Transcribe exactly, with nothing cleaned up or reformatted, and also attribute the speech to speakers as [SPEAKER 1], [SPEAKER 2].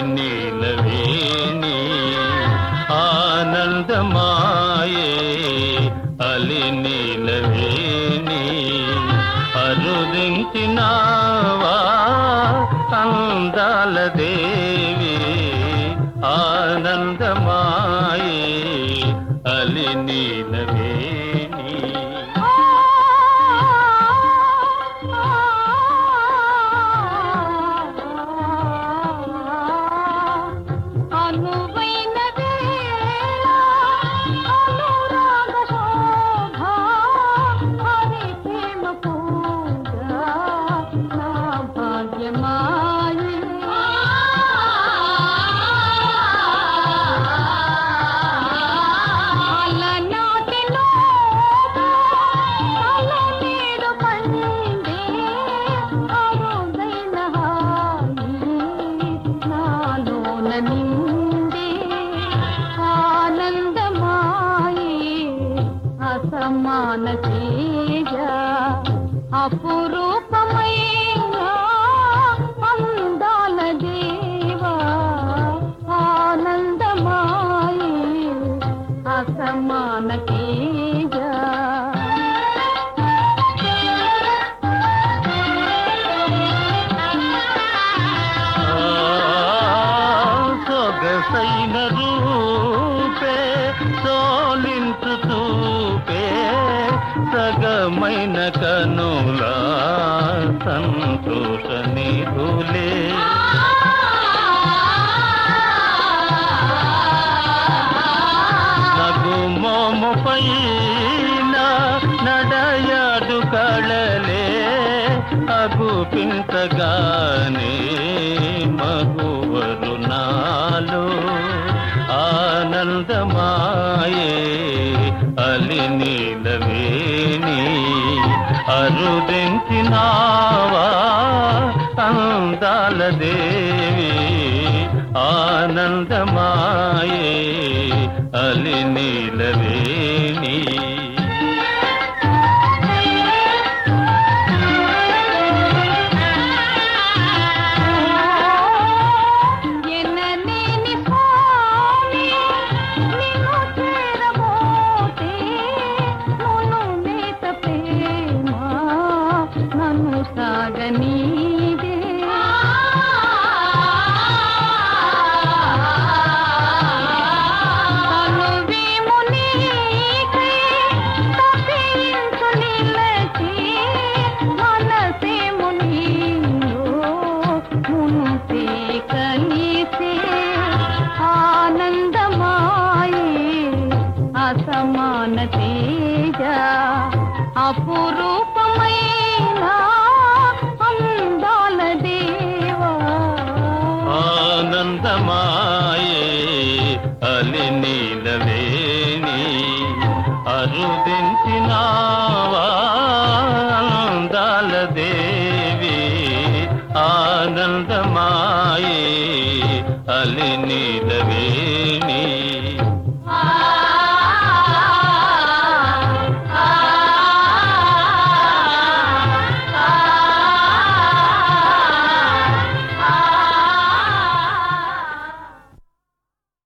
[SPEAKER 1] నీలవేణి ఆనందమాయే అలి నీలవేణి అరుదించినావా అందాల దేవి ఆనందమాయే అలి నీలవేణి
[SPEAKER 2] సమాన తేజ అపురూపమైన అందాల దేవా ఆనందమాయే అసమాన తేజ
[SPEAKER 1] సొగసైన రూపే సోలించు చూపే సగమైన కనులా సంతోష నిధులే నగుమోము పైన నడయాడు కళలే అగుపించగానే మగువరు నాలో ఆనందమాయే అలి నీలవేణి అరుదించినావా అందాల దేవి ఆనందమాయే అలి నీలవేణి
[SPEAKER 2] సాగనీదే తనువేము నీకై తప్పించు నిలచి మనసేము నీలో మునుసే కలిసే ఆనందమాయే అసమాన తేజ అపురూపమైన అందాల దేవా
[SPEAKER 1] ఆనందమాయే అలి నీలవేణి అరుదించినావా అందాల దేవి ఆనందమాయే అలి నీలవేణి